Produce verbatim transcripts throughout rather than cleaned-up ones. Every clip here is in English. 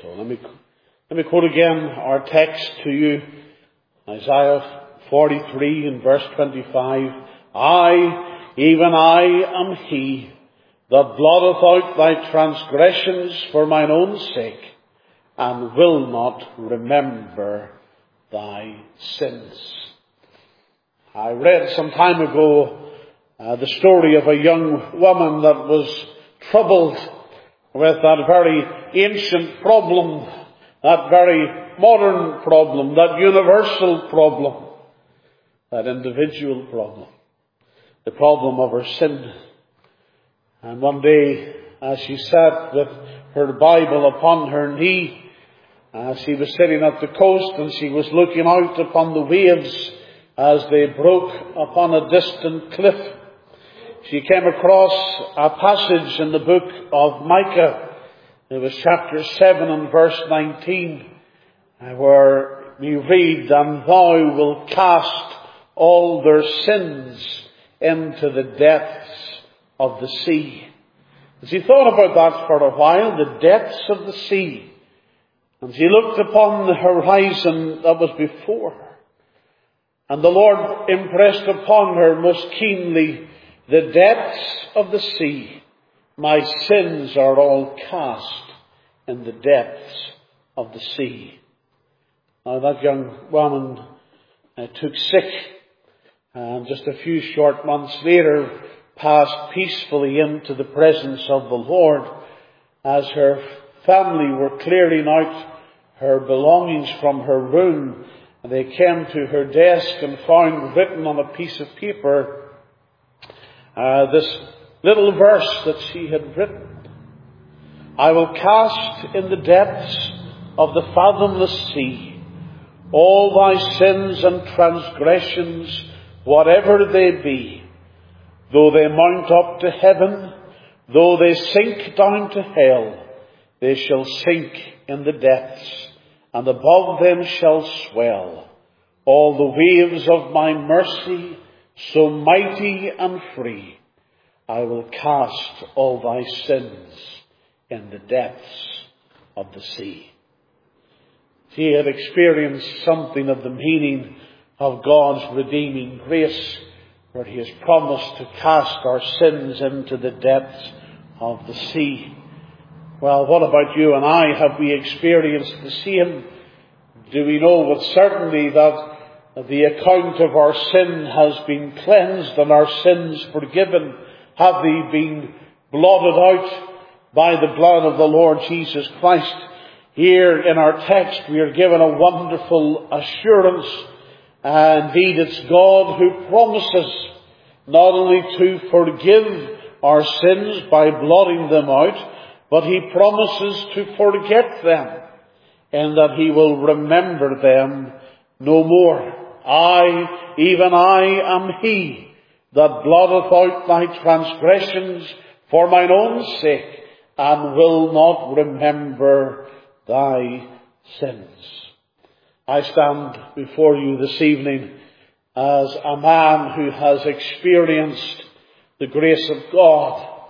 So let me, let me quote again our text to you. Isaiah forty-three and verse twenty-five. I, even I am he that blotteth out thy transgressions for mine own sake, and will not remember thy sins. I read some time ago uh, the story of a young woman that was troubled with that very ancient problem, that very modern problem, that universal problem, that individual problem, the problem of her sin. And one day, as she sat with her Bible upon her knee, as she was sitting at the coast and she was looking out upon the waves as they broke upon a distant cliff, she came across a passage in the book of Micah. It was chapter seven and verse nineteen, where we read, "And thou wilt cast all their sins into the depths of the sea." As he thought about that for a while, the depths of the sea, and she looked upon the horizon that was before her, and the Lord impressed upon her most keenly, the depths of the sea, my sins are all cast in the depths of the sea. Now that young woman uh, took sick, and just a few short months later passed peacefully into the presence of the Lord as her family were clearing out her belongings from her room. And they came to her desk and found written on a piece of paper uh, this little verse that she had written. "I will cast in the depths of the fathomless sea all thy sins and transgressions, whatever they be. Though they mount up to heaven, though they sink down to hell, they shall sink in the depths, and above them shall swell all the waves of my mercy, so mighty and free. I will cast all thy sins in the depths of the sea." She had experienced something of the meaning of God's redeeming grace, where he has promised to cast our sins into the depths of the sea. Well, what about you and I? Have we experienced the same? Do we know with certainty that the account of our sin has been cleansed and our sins forgiven? Have they been blotted out by the blood of the Lord Jesus Christ? Here in our text we are given a wonderful assurance. And indeed, it's God who promises not only to forgive our sins by blotting them out, but he promises to forget them, and that he will remember them no more. I, even I, am he that blotteth out thy transgressions for mine own sake, and will not remember thy sins. I stand before you this evening as a man who has experienced the grace of God.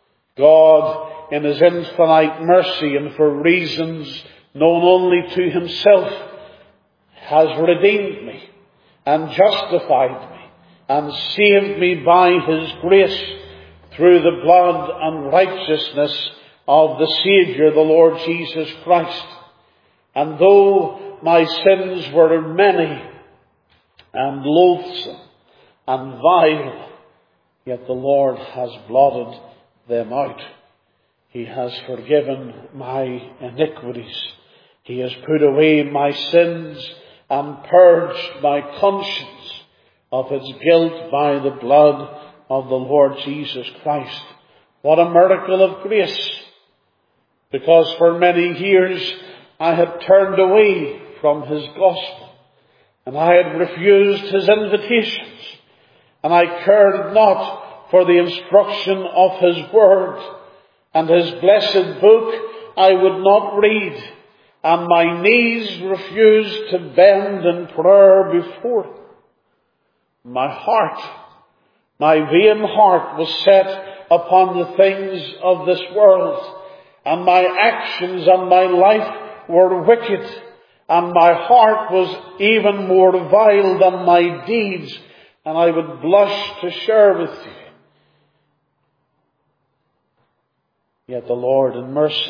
God, in his infinite mercy and for reasons known only to himself, has redeemed me and justified me and saved me by his grace through the blood and righteousness of the Saviour, the Lord Jesus Christ. And though my sins were many and loathsome and vile, yet the Lord has blotted them out. He has forgiven my iniquities. He has put away my sins and purged my conscience of its guilt by the blood of the Lord Jesus Christ. What a miracle of grace! Because for many years I had turned away from his gospel, and I had refused his invitations, and I cared not for the instruction of his word, and his blessed book I would not read, and my knees refused to bend in prayer before him. My heart, my vain heart was set upon the things of this world, and my actions and my life were wicked, and my heart was even more vile than my deeds, and I would blush to share with you. Yet the Lord in mercy,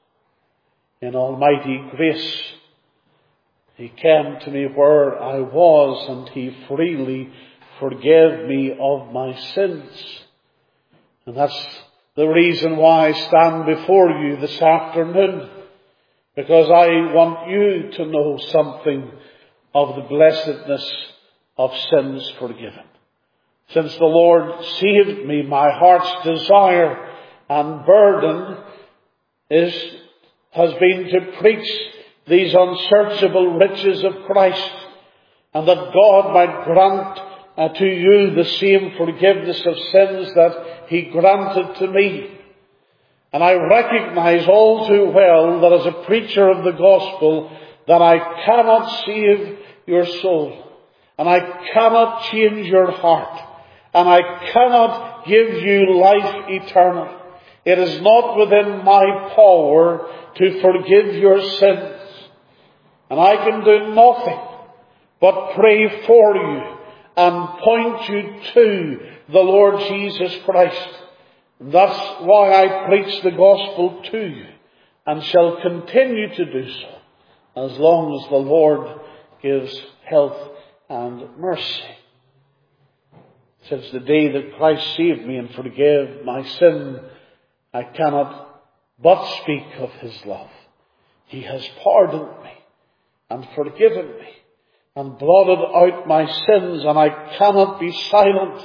in almighty grace, He came to me where I was, and He freely forgave me of my sins. And that's the reason why I stand before you this afternoon, because I want you to know something of the blessedness of sins forgiven. Since the Lord saved me, my heart's desire and burden is, has been to preach these unsearchable riches of Christ, and that God might grant uh, to you the same forgiveness of sins that He granted to me. And I recognize all too well that as a preacher of the gospel, that I cannot save your soul, and I cannot change your heart, and I cannot give you life eternal. It is not within my power to forgive your sins. And I can do nothing but pray for you and point you to the Lord Jesus Christ. That's why I preach the gospel to you, and shall continue to do so as long as the Lord gives health and mercy. Since the day that Christ saved me and forgave my sin, I cannot but speak of His love. He has pardoned me and forgiven me and blotted out my sins, and I cannot be silent.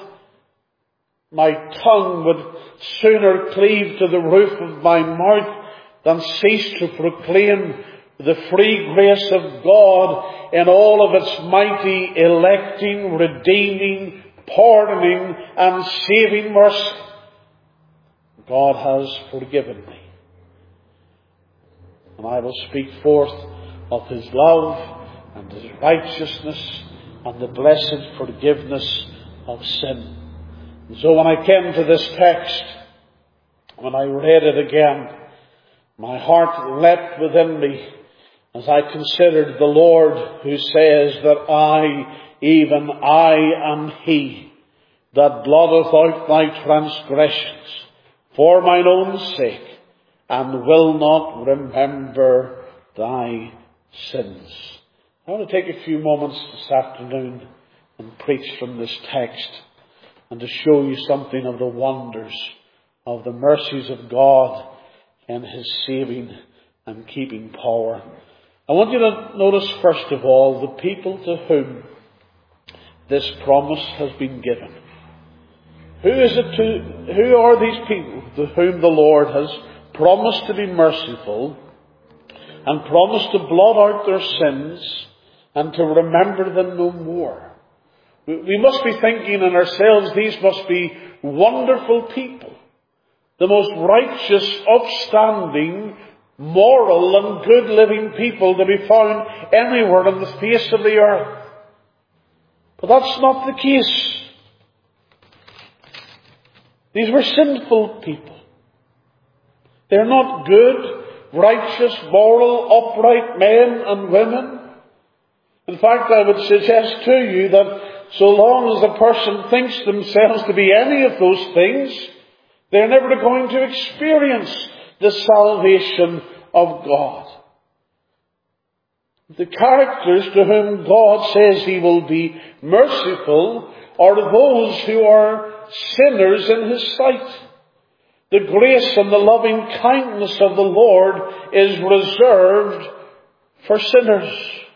My tongue would sooner cleave to the roof of my mouth than cease to proclaim the free grace of God in all of its mighty, electing, redeeming, pardoning, and saving mercy. God has forgiven me, and I will speak forth of His love and His righteousness and the blessed forgiveness of sin. And so when I came to this text, when I read it again, my heart leapt within me as I considered the Lord who says that I, even I am He that blotteth out thy transgressions for mine own sake, and will not remember thy sins. I want to take a few moments this afternoon and preach from this text, and to show you something of the wonders of the mercies of God and His saving and keeping power. I want you to notice first of all the people to whom this promise has been given. Who is it to, who are these people to whom the Lord has promised to be merciful and promised to blot out their sins and to remember them no more? We must be thinking in ourselves, these must be wonderful people, the most righteous, upstanding, moral and good living people to be found anywhere on the face of the earth. But that's not the case. These were sinful people. They're not good, righteous, moral, upright men and women. In fact, I would suggest to you that so long as a person thinks themselves to be any of those things, they're never going to experience the salvation of God. The characters to whom God says He will be merciful are those who are sinners in His sight. The grace and the loving kindness of the Lord is reserved for sinners.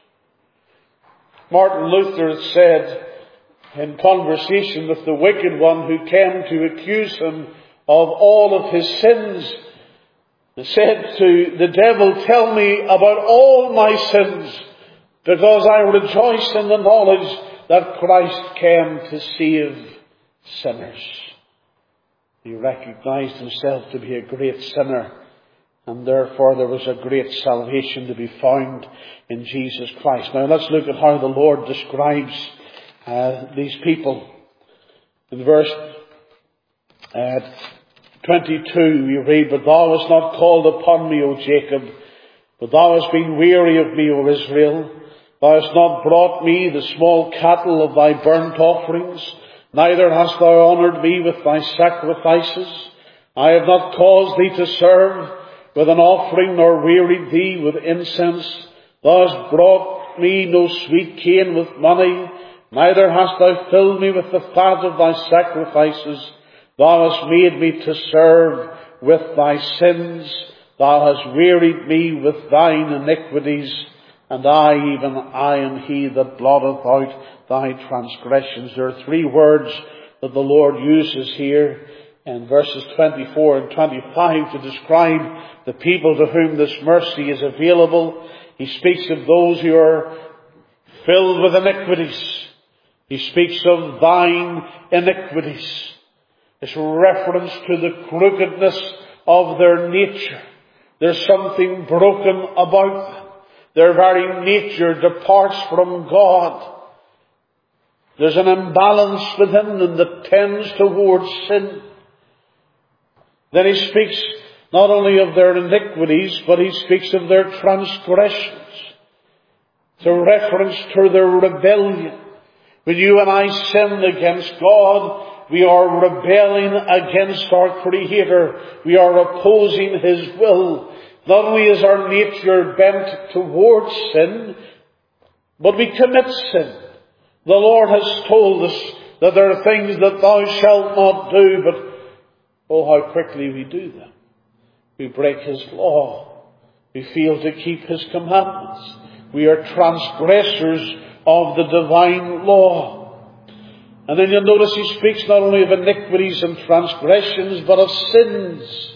Martin Luther said in conversation with the wicked one who came to accuse him of all of his sins, he said to the devil, "Tell me about all my sins, because I rejoice in the knowledge that Christ came to save sinners." He recognized himself to be a great sinner, and therefore there was a great salvation to be found in Jesus Christ. Now let's look at how the Lord describes uh, these people. In verse uh, twenty-two we read, "But thou hast not called upon me, O Jacob, But thou hast been weary of me, O Israel. Thou hast not brought me the small cattle of thy burnt offerings, neither hast thou honoured me with thy sacrifices. I have not caused thee to serve with an offering, nor wearied thee with incense. Thou hast brought me no sweet cane with money, neither hast thou filled me with the fat of thy sacrifices. Thou hast made me to serve with thy sins. Thou hast wearied me with thine iniquities, and I, even I am he that blotteth out thy transgressions. There are three words that the Lord uses here in verses twenty-four and twenty-five to describe the people to whom this mercy is available. He speaks of those who are filled with iniquities. He speaks of thine iniquities. It's reference to the crookedness of their nature. There's something broken about them. Their very nature departs from God. There's an imbalance within them that tends towards sin. Then he speaks not only of their iniquities, but he speaks of their transgressions. It's a reference to their rebellion. When you and I sin against God, we are rebelling against our Creator. We are opposing His will. Not only is our nature bent towards sin, but we commit sin. The Lord has told us that there are things that thou shalt not do, but oh, how quickly we do them. We break His law. We fail to keep His commandments. We are transgressors of the divine law. And then you'll notice he speaks not only of iniquities and transgressions, but of sins.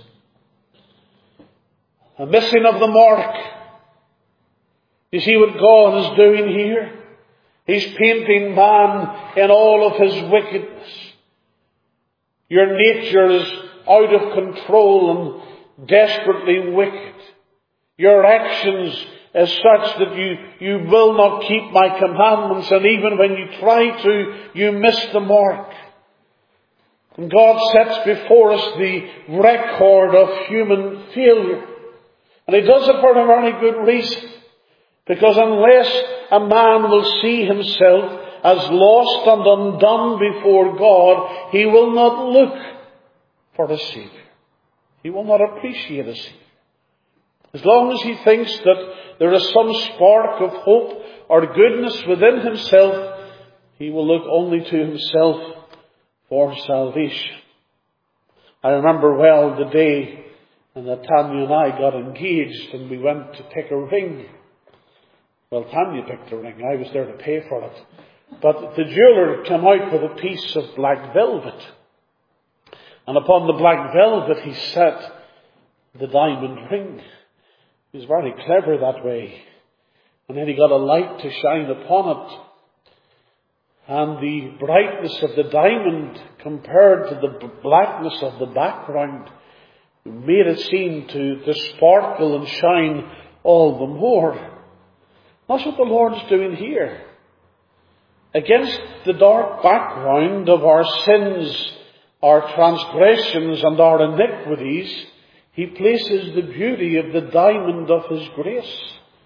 A missing of the mark. You see what God is doing here? He's painting man in all of his wickedness. Your nature is out of control and desperately wicked. Your actions is such that you, you will not keep my commandments, and even when you try to, you miss the mark. And God sets before us the record of human failure. And He does it for a very good reason. Because unless a man will see himself as lost and undone before God, he will not look for a Saviour. He will not appreciate a Saviour. As long as he thinks that there is some spark of hope or goodness within himself, he will look only to himself for salvation. I remember well the day that Tanya and I got engaged and we went to pick a ring. Well, Tanya picked a ring. I was there to pay for it. But the jeweller came out with a piece of black velvet. And upon the black velvet he set the diamond ring. He was very clever that way. And then he got a light to shine upon it. And the brightness of the diamond compared to the blackness of the background made it seem to, to sparkle and shine all the more. That's what the Lord's doing here. Against the dark background of our sins, our transgressions and our iniquities, He places the beauty of the diamond of His grace.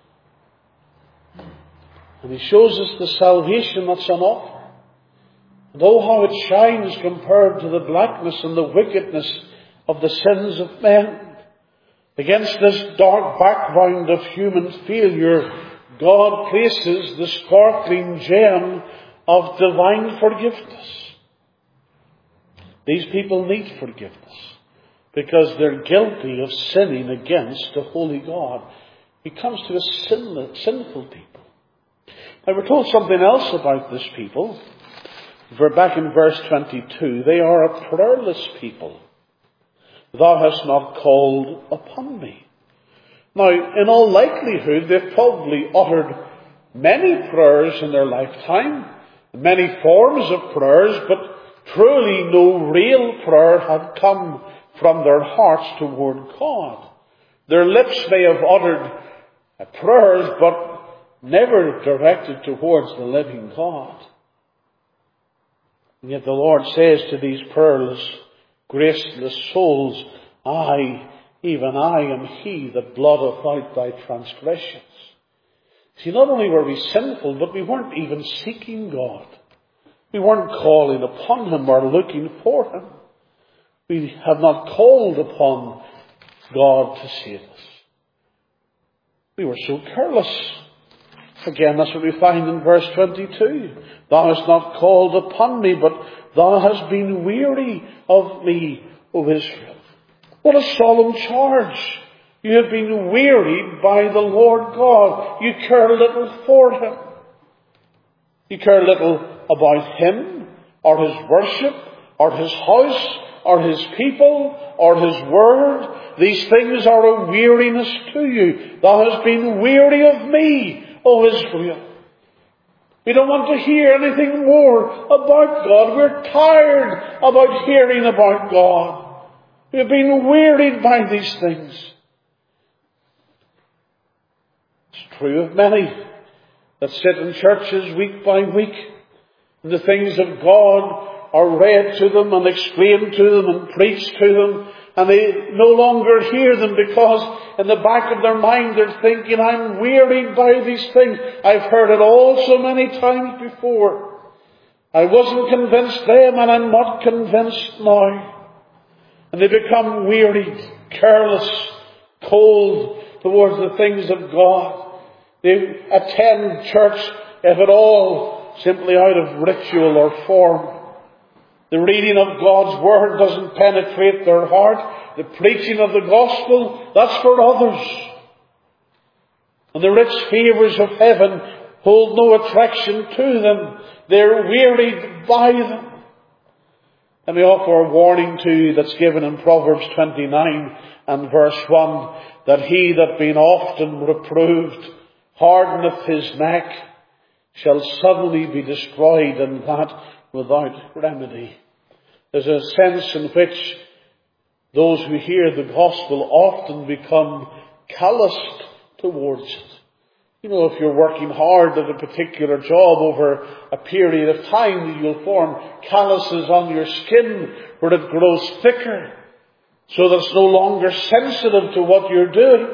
And He shows us the salvation that's on offer. And oh, how it shines compared to the blackness and the wickedness of the sins of men. Against this dark background of human failure, God places the sparkling gem of divine forgiveness. These people need forgiveness because they're guilty of sinning against a holy God. He comes to a sin, sinful people. Now we're told something else about this people. We're back in verse twenty-two. They are a prayerless people. Thou hast not called upon me. Now, in all likelihood, they've probably uttered many prayers in their lifetime, many forms of prayers, but truly no real prayer had come from their hearts toward God. Their lips may have uttered prayers, but never directed towards the living God. And yet the Lord says to these prayerless, graceless souls, I, even I am he that blotteth out thy transgressions. See, not only were we sinful, but we weren't even seeking God. We weren't calling upon him or looking for him. We have not called upon God to save us. We were so careless. Again, that's what we find in verse twenty-two. Thou hast not called upon me, but thou hast been weary of me, O Israel. What a solemn charge. You have been wearied by the Lord God. You care little for him. You care little about him, or his worship, or his house, or his people, or his word. These things are a weariness to you. Thou hast been weary of me, O Israel. We don't want to hear anything more about God. We're tired about hearing about God. We've been wearied by these things. It's true of many that sit in churches week by week, and the things of God are read to them and explained to them and preached to them, and they no longer hear them because in the back of their mind they're thinking, I'm wearied by these things. I've heard it all so many times before. I wasn't convinced then and I'm not convinced now. And they become wearied, careless, cold towards the things of God. They attend church, if at all, simply out of ritual or form. The reading of God's Word doesn't penetrate their heart. The preaching of the gospel, that's for others. And the rich favours of heaven hold no attraction to them. They're wearied by them. Let me offer a warning to you that's given in Proverbs twenty-nine and verse one, that he that being often reproved hardeneth his neck shall suddenly be destroyed, and that without remedy. There's a sense in which those who hear the gospel often become calloused towards it. You know, if you're working hard at a particular job over a period of time, you'll form calluses on your skin where it grows thicker, so that it's no longer sensitive to what you're doing.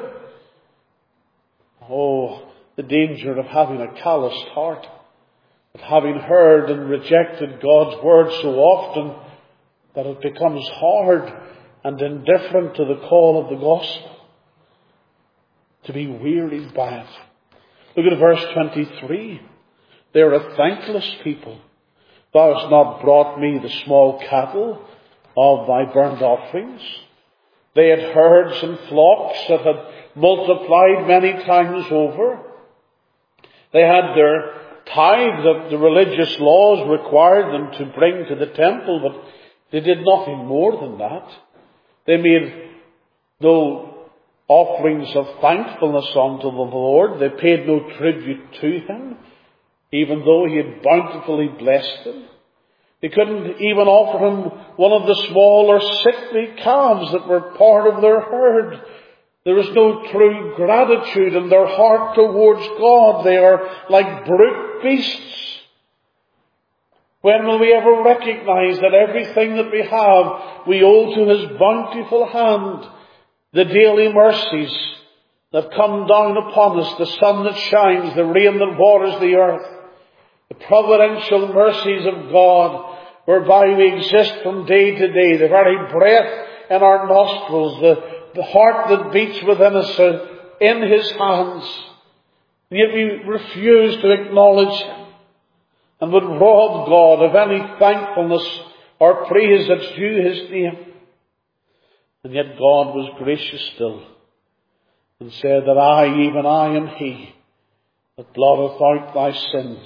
Oh, the danger of having a calloused heart, of having heard and rejected God's word so often that it becomes hard and indifferent to the call of the gospel, to be wearied by it. Look at verse twenty-three. They are a thankless people. Thou hast not brought me the small cattle of thy burnt offerings. They had herds and flocks that had multiplied many times over. They had their tithe that the religious laws required them to bring to the temple, but they did nothing more than that. They made no offerings of thankfulness unto the Lord. They paid no tribute to him, even though he had bountifully blessed them. They couldn't even offer him one of the smaller sickly calves that were part of their herd. There is no true gratitude in their heart towards God. They are like brute beasts. When will we ever recognize that everything that we have, we owe to his bountiful hand? The daily mercies that come down upon us, the sun that shines, the rain that waters the earth, the providential mercies of God, whereby we exist from day to day, the very breath in our nostrils, the, the heart that beats within us are in his hands. And yet we refuse to acknowledge him and would rob God of any thankfulness or praise that's due his name. And yet God was gracious still and said that I, even I, am he that blotteth out thy sins.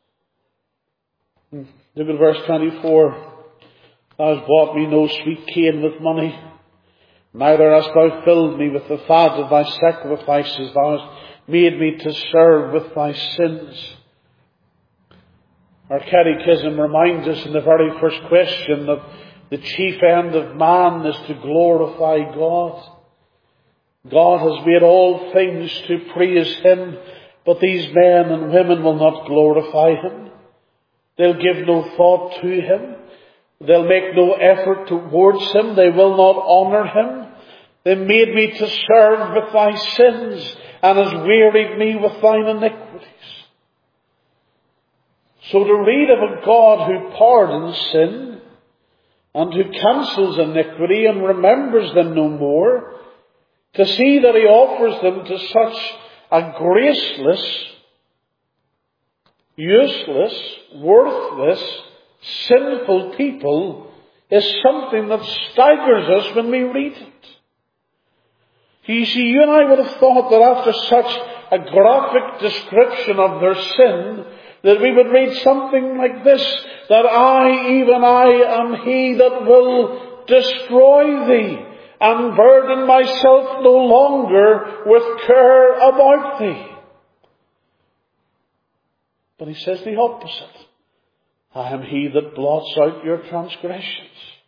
Look at verse twenty-four. Thou hast bought me no sweet cane with money, neither hast thou filled me with the fat of thy sacrifices. Thou hast made me to serve with thy sins. Our catechism reminds us in the very first question that the chief end of man is to glorify God. God has made all things to praise him, but these men and women will not glorify him. They'll give no thought to him. They'll make no effort towards him. They will not honour him. They made me to serve with thy sins, and has wearied me with thine iniquities. So to read of a God who pardons sin, and who cancels iniquity and remembers them no more, to see that he offers them to such a graceless, useless, worthless, sinful people, is something that staggers us when we read it. You see, you and I would have thought that after such a graphic description of their sin, that we would read something like this, that I, even I, am he that will destroy thee, and burden myself no longer with care about thee. But he says the opposite. I am he that blots out your transgressions.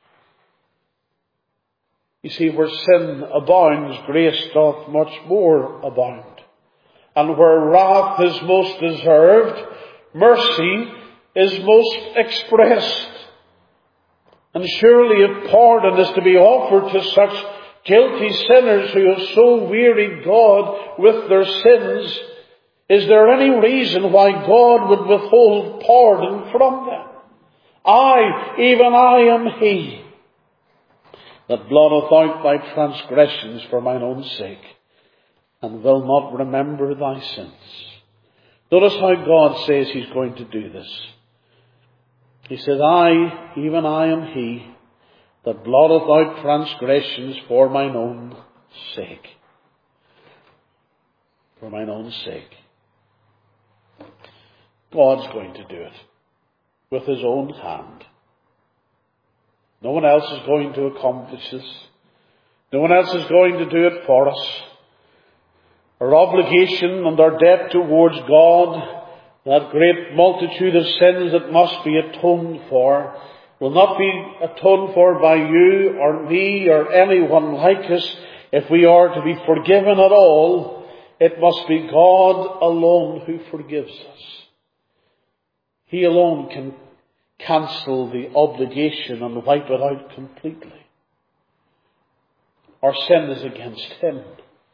You see, where sin abounds, grace doth much more abound. And where wrath is most deserved, mercy is most expressed. And surely if pardon is to be offered to such guilty sinners who have so wearied God with their sins, is there any reason why God would withhold pardon from them? I, even I am he that blotteth out thy transgressions for mine own sake, and will not remember thy sins. Notice how God says he's going to do this. He says, I, even I am he that blotteth out transgressions for mine own sake. For mine own sake. God's going to do it with his own hand. No one else is going to accomplish this. No one else is going to do it for us. Our obligation and our debt towards God, that great multitude of sins that must be atoned for, will not be atoned for by you or me or anyone like us. If we are to be forgiven at all, it must be God alone who forgives us. He alone can cancel the obligation and wipe it out completely. Our sin is against him.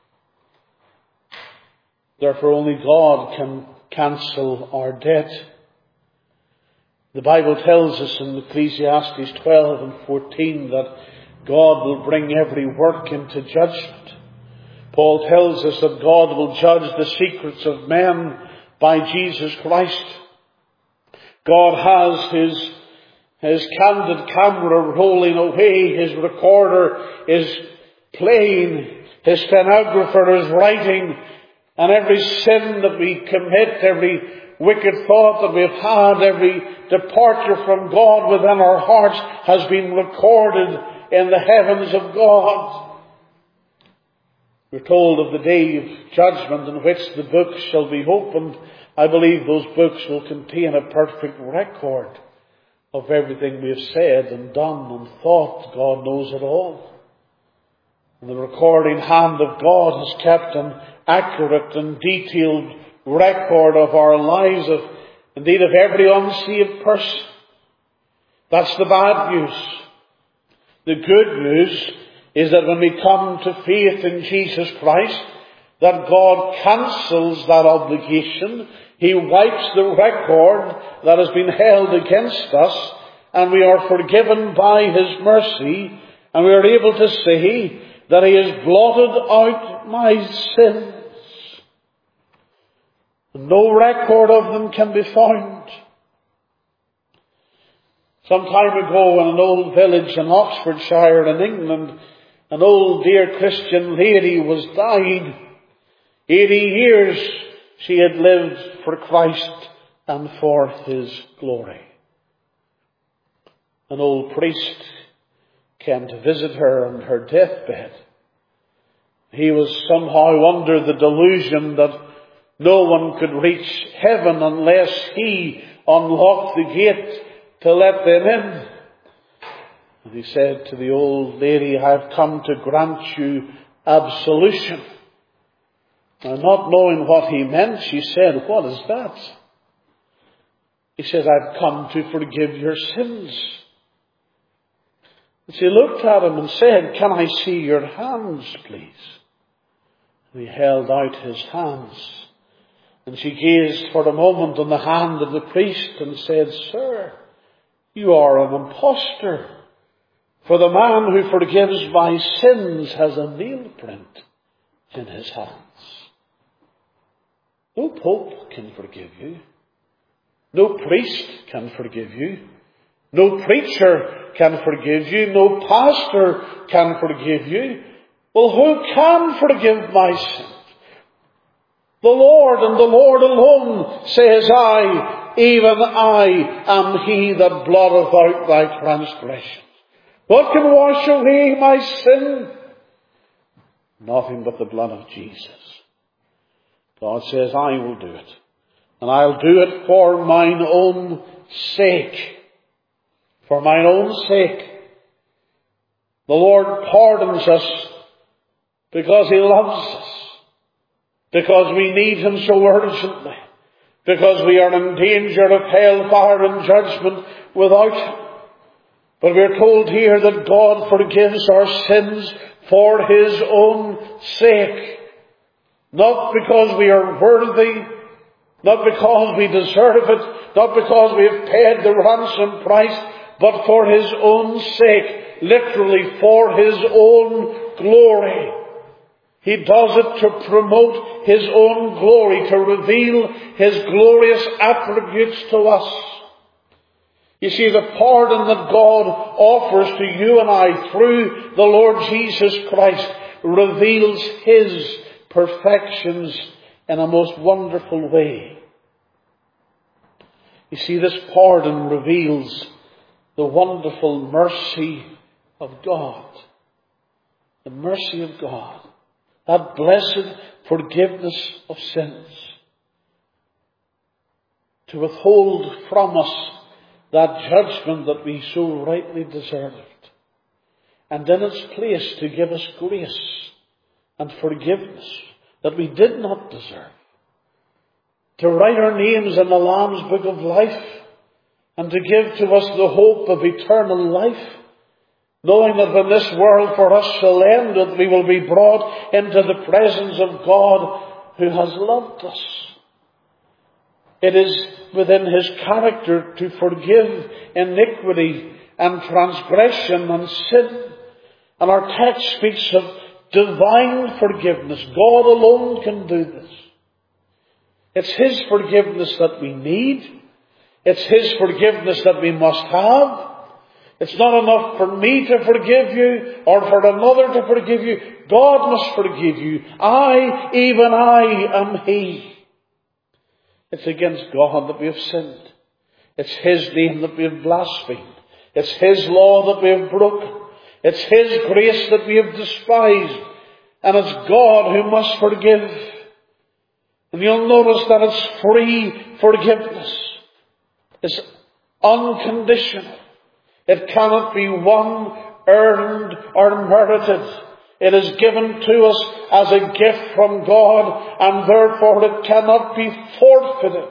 Therefore only God can cancel our debt. The Bible tells us in Ecclesiastes twelve and fourteen that God will bring every work into judgment. Paul tells us that God will judge the secrets of men by Jesus Christ. God has his, his candid camera rolling away, his recorder is playing, his stenographer is writing, and every sin that we commit, every wicked thought that we've had, every departure from God within our hearts has been recorded in the heavens of God. We're told of the day of judgment in which the books shall be opened. I believe those books will contain a perfect record of everything we have said and done and thought. God knows it all. And the recording hand of God has kept an accurate and detailed record of our lives, of indeed of every unsaved person. That's the bad news. The good news is that when we come to faith in Jesus Christ, that God cancels that obligation. He wipes the record that has been held against us, and we are forgiven by his mercy, and we are able to say that he has blotted out my sins. No record of them can be found. Some time ago in an old village in Oxfordshire in England, an old dear Christian lady was died. Eighty years she had lived for Christ and for his glory. An old priest came to visit her on her deathbed. He was somehow under the delusion that no one could reach heaven unless he unlocked the gate to let them in. And he said to the old lady, I've come to grant you absolution. And not knowing what he meant, she said, what is that? He said, I've come to forgive your sins. And she looked at him and said, "Can I see your hands, please?" And he held out his hands. And she gazed for a moment on the hand of the priest and said, "Sir, you are an impostor. For the man who forgives my sins has a nail print in his hands." No pope can forgive you. No priest can forgive you. No preacher can forgive you. No pastor can forgive you. Well, who can forgive my sins? The Lord, and the Lord alone, says I, even I am he that blotteth out thy transgressions. What can wash away my sin? Nothing but the blood of Jesus. God says, I will do it. And I'll do it for mine own sake. For mine own sake. The Lord pardons us because he loves us. Because we need him so urgently. Because we are in danger of hellfire and judgment without him. But we're told here that God forgives our sins for his own sake. Not because we are worthy, not because we deserve it, not because we have paid the ransom price, but for his own sake, literally for his own glory. He does it to promote his own glory, to reveal his glorious attributes to us. You see, the pardon that God offers to you and I through the Lord Jesus Christ reveals his perfections in a most wonderful way. You see, this pardon reveals the wonderful mercy of God. The mercy of God. That blessed forgiveness of sins. To withhold from us that judgment that we so rightly deserved. And in its place to give us grace and forgiveness that we did not deserve. To write our names in the Lamb's Book of Life and to give to us the hope of eternal life. Knowing that when this world for us shall end, that we will be brought into the presence of God who has loved us. It is within his character to forgive iniquity and transgression and sin. And our text speaks of divine forgiveness. God alone can do this. It's his forgiveness that we need. It's his forgiveness that we must have. It's not enough for me to forgive you or for another to forgive you. God must forgive you. I, even I, am he. It's against God that we have sinned. It's his name that we have blasphemed. It's his law that we have broken. It's his grace that we have despised. And it's God who must forgive. And you'll notice that it's free forgiveness. It's unconditional. It cannot be won, earned, or merited. It is given to us as a gift from God, and therefore it cannot be forfeited.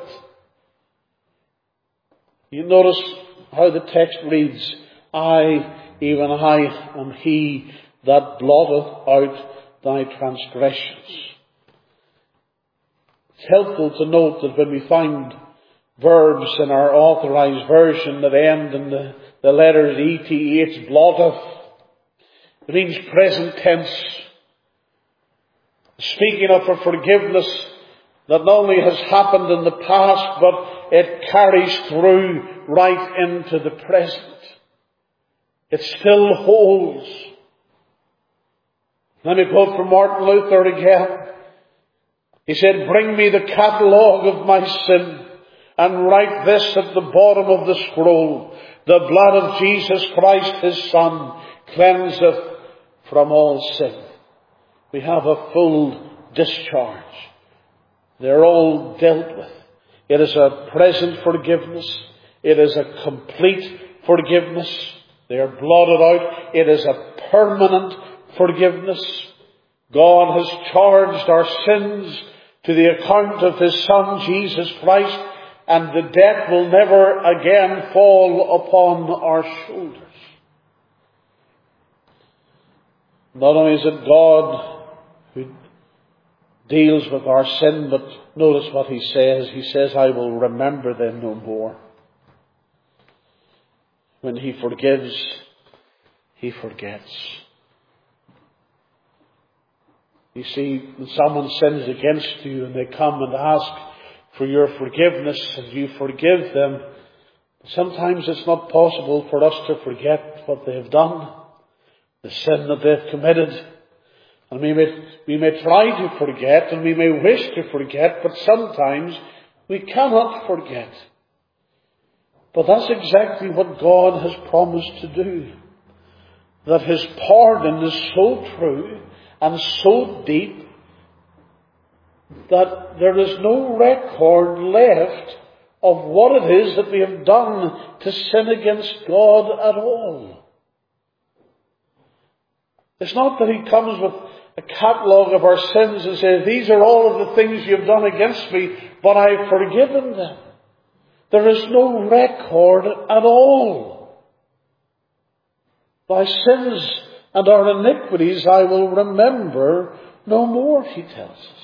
You notice how the text reads, I, even I, am he that blotteth out thy transgressions. It's helpful to note that when we find verbs in our authorized version that end in the, the letters E T H, blotteth, it means present tense. Speaking of a forgiveness that not only has happened in the past, but it carries through right into the present. It still holds. Let me quote from Martin Luther again. He said, bring me the catalogue of my sin and write this at the bottom of the scroll. The blood of Jesus Christ, his Son, cleanseth from all sin. We have a full discharge. They're all dealt with. It is a present forgiveness. It is a complete forgiveness. They are blotted out. It is a permanent forgiveness. God has charged our sins to the account of his Son, Jesus Christ, and the debt will never again fall upon our shoulders. Not only is it God who deals with our sin, but notice what he says. He says, I will remember them no more. When he forgives, he forgets. You see, when someone sins against you and they come and ask for your forgiveness and you forgive them, sometimes it's not possible for us to forget what they have done, the sin that they've committed. And we may, we may try to forget and we may wish to forget, but sometimes we cannot forget. But that's exactly what God has promised to do. That his pardon is so true and so deep that there is no record left of what it is that we have done to sin against God at all. It's not that he comes with a catalogue of our sins and says, these are all of the things you've done against me, but I've forgiven them. There is no record at all. Thy sins and our iniquities I will remember no more, he tells us.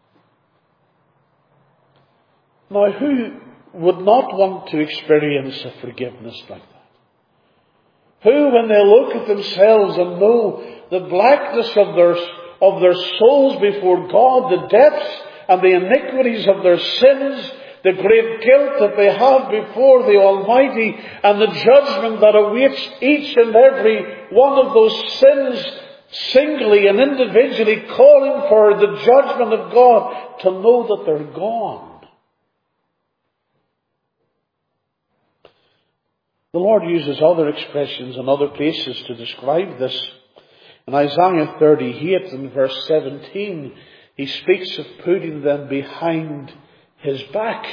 Now, who would not want to experience a forgiveness like that? Who, when they look at themselves and know the blackness of their, of their souls before God, the depths and the iniquities of their sins, the great guilt that they have before the Almighty, and the judgment that awaits each and every one of those sins singly and individually, calling for the judgment of God, to know that they're gone. The Lord uses other expressions in other places to describe this. In Isaiah thirty-eight and verse seventeen, he speaks of putting them behind his back,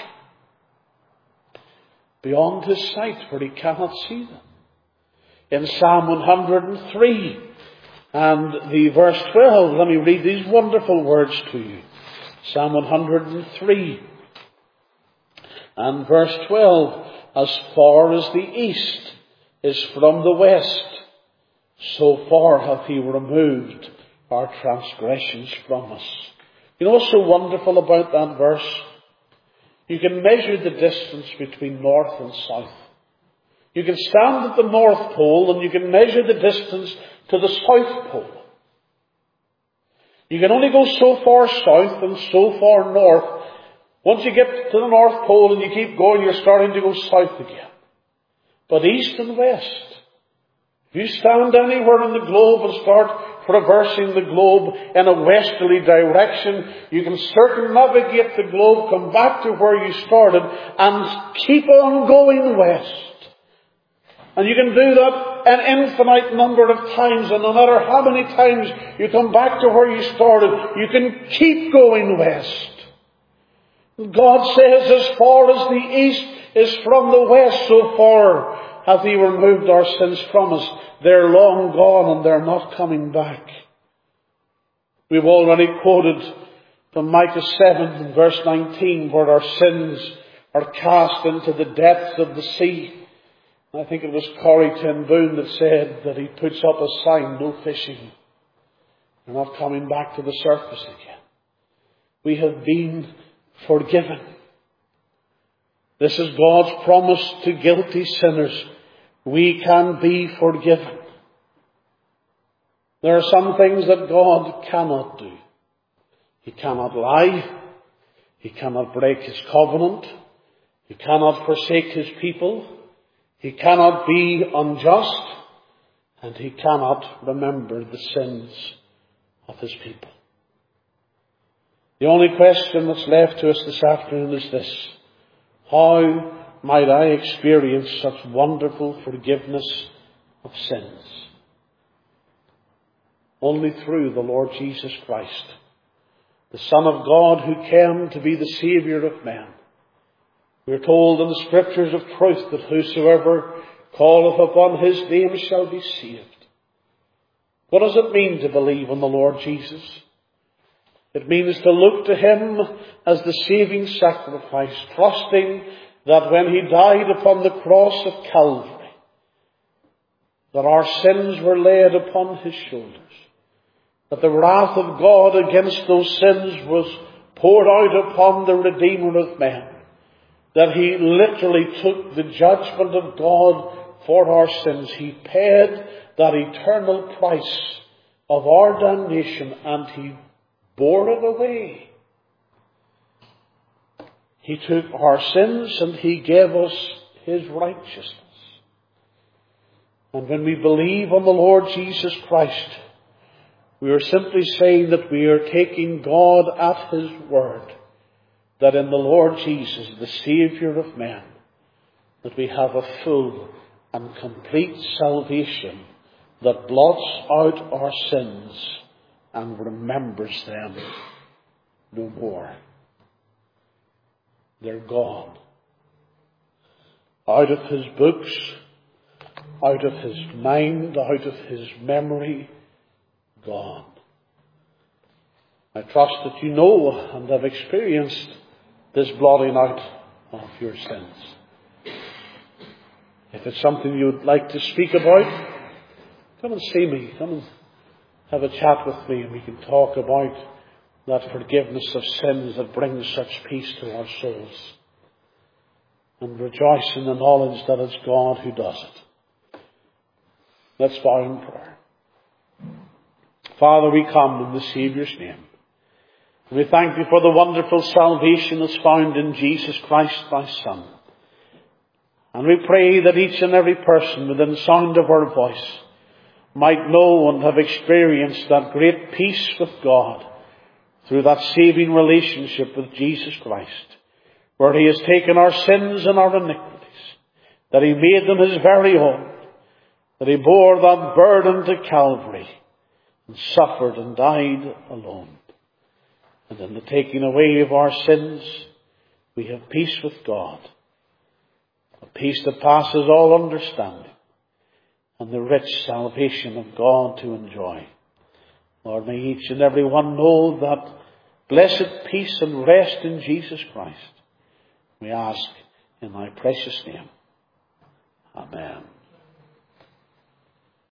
beyond his sight, where he cannot see them. In Psalm one hundred three and the verse twelve, let me read these wonderful words to you. Psalm one hundred three and verse twelve, as far as the east is from the west, so far hath he removed our transgressions from us. You know what's so wonderful about that verse? You can measure the distance between north and south. You can stand at the North Pole and you can measure the distance to the South Pole. You can only go so far south and so far north. Once you get to the North Pole and you keep going, you're starting to go south again. But east and west, if you stand anywhere in the globe and start traversing the globe in a westerly direction, you can circumnavigate the globe, come back to where you started, and keep on going west. And you can do that an infinite number of times, and no matter how many times you come back to where you started, you can keep going west. God says, as far as the east is from the west, so far hath he removed our sins from us. They're long gone and they're not coming back. We've already quoted from Micah seven and verse nineteen, where our sins are cast into the depths of the sea. I think it was Corrie ten Boom that said that he puts up a sign, no fishing. They're not coming back to the surface again. We have been forgiven. This is God's promise to guilty sinners. We can be forgiven. There are some things that God cannot do. He cannot lie. He cannot break his covenant. He cannot forsake his people. He cannot be unjust. And he cannot remember the sins of his people. The only question that's left to us this afternoon is this: how might I experience such wonderful forgiveness of sins? Only through the Lord Jesus Christ, the Son of God, who came to be the Saviour of men. We are told in the Scriptures of truth that whosoever calleth upon his name shall be saved. What does it mean to believe in the Lord Jesus? It means to look to him as the saving sacrifice, trusting that when he died upon the cross of Calvary, that our sins were laid upon his shoulders. that the wrath of God against those sins was poured out upon the Redeemer of men, that he literally took the judgment of God for our sins. He paid that eternal price of our damnation, and he bore it away. He took our sins and he gave us his righteousness. And when we believe on the Lord Jesus Christ, we are simply saying that we are taking God at his word, that in the Lord Jesus, the Saviour of men, that we have a full and complete salvation that blots out our sins and remembers them no more. They're gone. Out of his books, out of his mind, out of his memory, gone. I trust that you know and have experienced this blotting out of your sins. If it's something you would like to speak about, come and see me. Come and have a chat with me, and we can talk about that forgiveness of sins that brings such peace to our souls. And rejoice in the knowledge that it's God who does it. Let's bow in prayer. Father, we come in the Saviour's name. We thank you for the wonderful salvation that's found in Jesus Christ, thy Son. And we pray that each and every person within the sound of our voice might know and have experienced that great peace with God through that saving relationship with Jesus Christ, where he has taken our sins and our iniquities, that he made them his very own, that he bore that burden to Calvary and suffered and died alone. And in the taking away of our sins, we have peace with God, a peace that passes all understanding, and the rich salvation of God to enjoy. Lord, may each and every one know that blessed peace and rest in Jesus Christ. We ask in thy precious name. Amen.